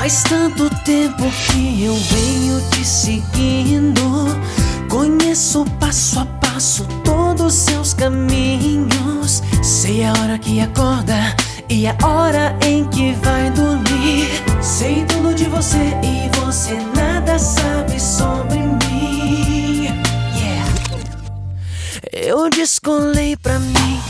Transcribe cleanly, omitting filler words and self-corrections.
Faz tanto tempo que eu venho te seguindo. Conheço passo a passo todos os seus caminhos. Sei a hora que acorda e a hora em que vai dormir. Sei tudo de você e você nada sabe sobre mim. Yeah. Eu descolei pra mim